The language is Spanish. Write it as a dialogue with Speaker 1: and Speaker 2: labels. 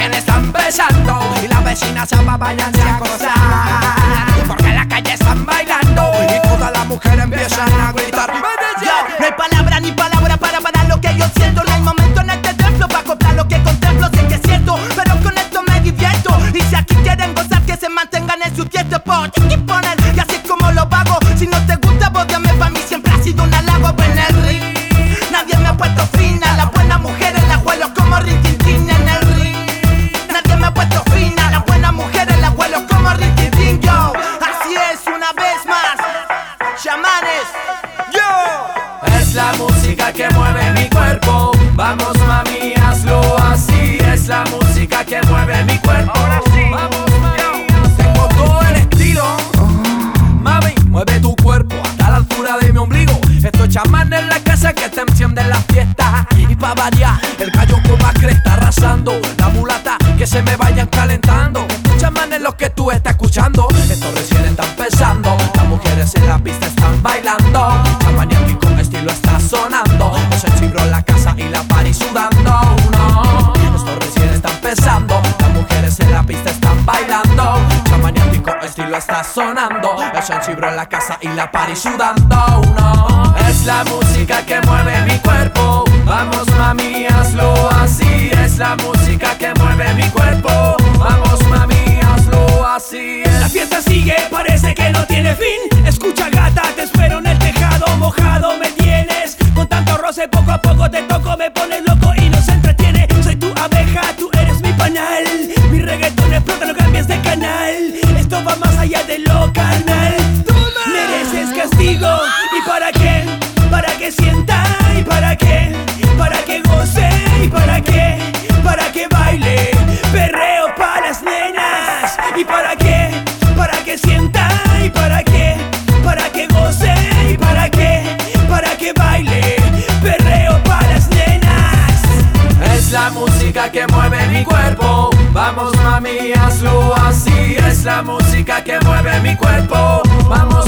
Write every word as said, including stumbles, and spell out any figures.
Speaker 1: recién está empezando y las vecinas se váyanse a gozar, porque en la calle están bailando y todas las mujeres empiezan a gritar.
Speaker 2: Yo, no hay palabra ni palabra para parar lo que yo siento. No hay momento en este templo para comprar lo que contemplo. Sé que es cierto, pero con esto me divierto. Y si aquí quieren gozar, que se mantengan en su tiempo. Y ponen, y así como lo pago. Si no te gusta, bódiame, para mí siempre ha sido un halago. En el ring, nadie me ha puesto fina. Las buenas mujeres las vuelo como Rintintín en el ring. Nadie me ha puesto fina. Las buenas mujeres las vuelo como Rintintín. Yo, así es una vez más. Chamanes, yo.
Speaker 1: Es la música que mueve mi cuerpo. Vamos mami, hazlo así. Es la música que mueve mi cuerpo. Ahora sí. Vamos mami, tengo todo el estilo. Mami, mueve tu cuerpo hasta la altura de mi ombligo. Estos chamanes en la casa que te encienden las fiestas. Y pa' variar, el gallo con más cresta arrasando. La mulata que se me vayan calentando. Estos chamanes los que tú estás escuchando. Estos recién están empezando. Las mujeres en la pista están bailando. Chamaniaco con estilo está sonando. Los sensibles en la casa y la party sudando. No, estos recién están empezando. Las mujeres en la pista están bailando. Chamaniaco con estilo está sonando. Los sensibles en la casa y la party sudando. No, es la música que mueve mi cuerpo. Vamos mami, hazlo así. Es la música que mueve mi cuerpo. Vamos mami, hazlo así.
Speaker 3: La fiesta sigue, parece que no tiene fin. Escucha gata, te espero en el tejado. Mojado me tienes, con tanto roce poco a poco te toco. Me pones loco y no se entretiene. Soy tu abeja, tú eres mi panal. Mi reggaetón explota, no cambies de canal. Esto va más allá de lo carnal. Mereces castigo. ¿Y para qué? Para que sienta. ¿Y para qué? Para que goce. ¿Y para qué? Para que baile. Perreo para las nenas. ¿Y para qué? Para que sienta. ¿Y para qué? Para que goce. ¿Y para qué? Para que baile. Perreo para las nenas.
Speaker 1: Es la música que mueve mi cuerpo. Vamos mami, hazlo así. Es la música que mueve mi cuerpo. Vamos